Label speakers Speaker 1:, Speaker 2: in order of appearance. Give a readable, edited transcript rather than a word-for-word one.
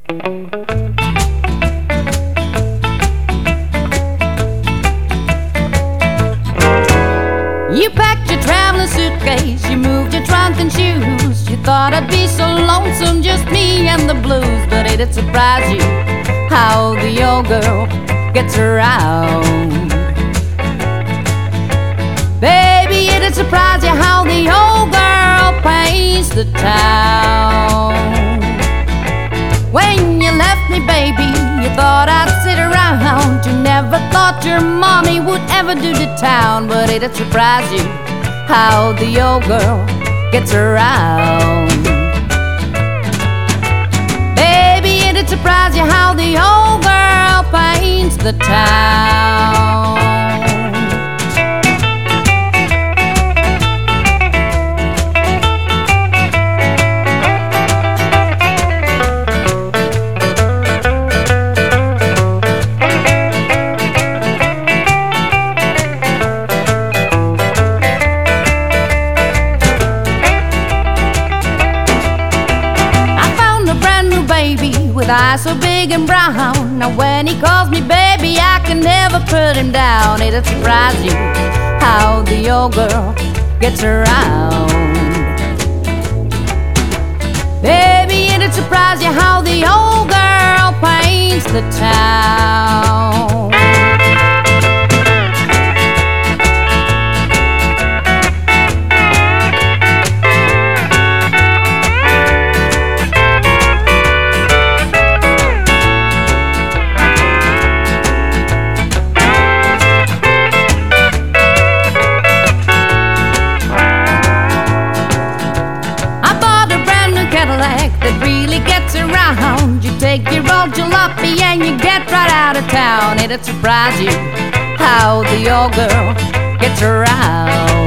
Speaker 1: You packed your traveling suitcase, you moved your trunk and shoes. You thought I'd be so lonesome, just me and the blues. But it'd surprise you how the old girl gets around. Baby, it'd surprise you how the old girl paints the town. When you left me, baby, you thought I'd sit around. You never thought your mommy would ever do the town. But it'd surprise you how the old girl gets around. Baby, it'd surprise you how the old girl paints the town. With eyes so big and brown. Now when he calls me baby, I can never put him down. It'll surprise you how the old girl gets around. Baby, it'll surprise you how the old girl paints the town. That really gets around. You take your old jalopy and you get right out of town. It'll surprise you how the old girl gets around.